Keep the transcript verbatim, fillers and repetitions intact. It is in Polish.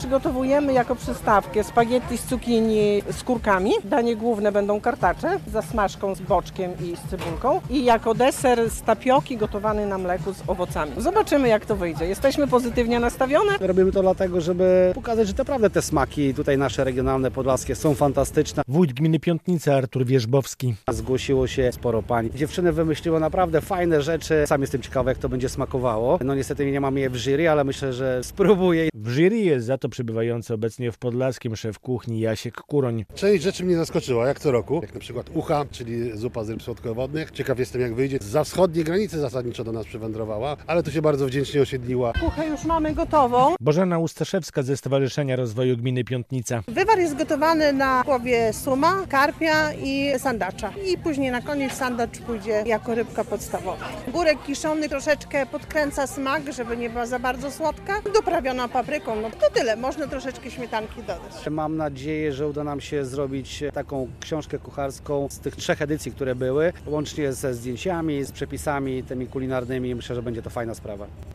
Przygotowujemy jako przystawkę spaghetti z cukinii z kurkami. Danie główne będą kartacze z zasmażką, z boczkiem i z cebulką. I jako deser z tapioki gotowany na mleku z owocami. Zobaczymy, jak to wyjdzie. Jesteśmy pozytywnie nastawione. Robimy to dlatego, żeby pokazać, że naprawdę te smaki tutaj nasze regionalne, podlaskie są fantastyczne. Wójt gminy Piątnica Artur Wierzbowski. Zgłosiło się sporo pań. Dziewczyny wymyśliły naprawdę fajne rzeczy. Sam jestem ciekawy, jak to będzie smakowało. No niestety nie mamy je w jury, ale myślę, że spróbuję. W jury jest za to przybywający obecnie w Podlaskim szef kuchni Jasiek Kuroń. Część rzeczy mnie zaskoczyła, jak co roku, jak na przykład ucha, czyli zupa z ryb słodkowodnych. Ciekaw jestem, jak wyjdzie. Za wschodniej granicy zasadniczo do nas przywędrowała, ale tu się bardzo wdzięcznie osiedliła. Kuchę już mamy gotową. Bożena Ustaszewska ze Stowarzyszenia Rozwoju Gminy Piątnica. Wywar jest gotowany na głowie suma, karpia i sandacza. I później na koniec sandacz pójdzie jako rybka podstawowa. Górek kiszony troszeczkę podkręca smak, żeby nie była za bardzo słodka. Doprawiona papryką, no to tyle. Można troszeczkę śmietanki dodać. Mam nadzieję, że uda nam się zrobić taką książkę kucharską z tych trzech edycji, które były, łącznie ze zdjęciami, z przepisami tymi kulinarnymi. Myślę, że będzie to fajna sprawa.